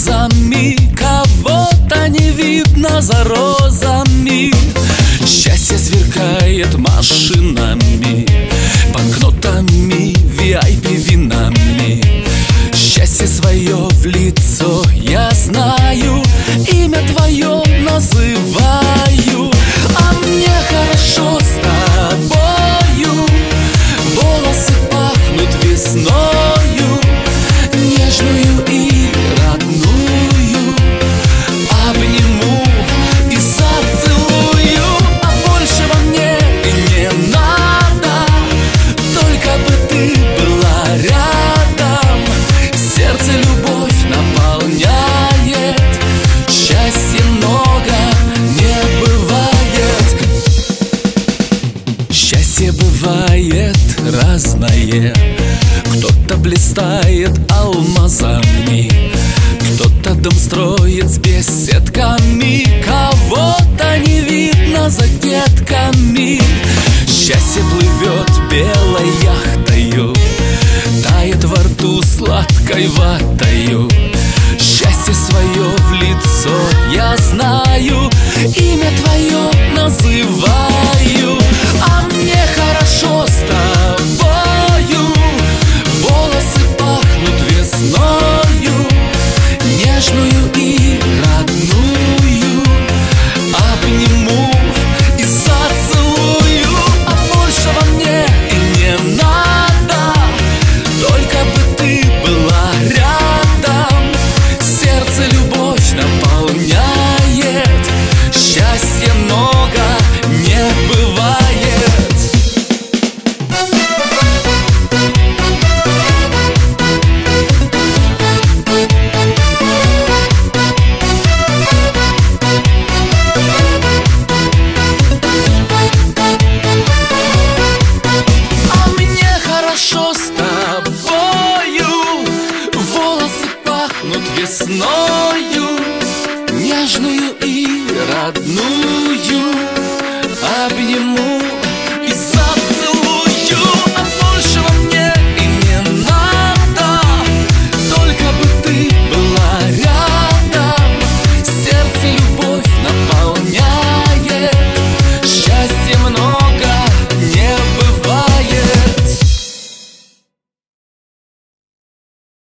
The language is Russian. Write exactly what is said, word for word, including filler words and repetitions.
алмазами, кого-то не видно за розами. Счастье сверкает машинами, банкнотами, ви ай пи винами. Счастье свое в лицо я знаю, имя твое называю. А мне хорошо с тобою, волосы пахнут весною, нежную и родную. Обниму и зацелую, а большего мне и не надо, только бы ты была рядом. Сердце любовь наполняет, счастья много не бывает. Счастье бывает разное, кто-то блистает алмазами, кто-то дом строит с беседками, кого-то не видно за детками. Счастье плывет белой яхтою, тает во рту сладкой ватою. Счастье свое в лицо я знаю, имя твое называю. А мне хорошо с тобою, волосы пахнут весною, нежную и родную. Обниму и зацелую, а большего мне и не надо, только бы ты была рядом. Сердце любовь наполняет, счастья много не бывает. А мне хорошо с тобою, волосы пахнут весною, нежную и родную. Обниму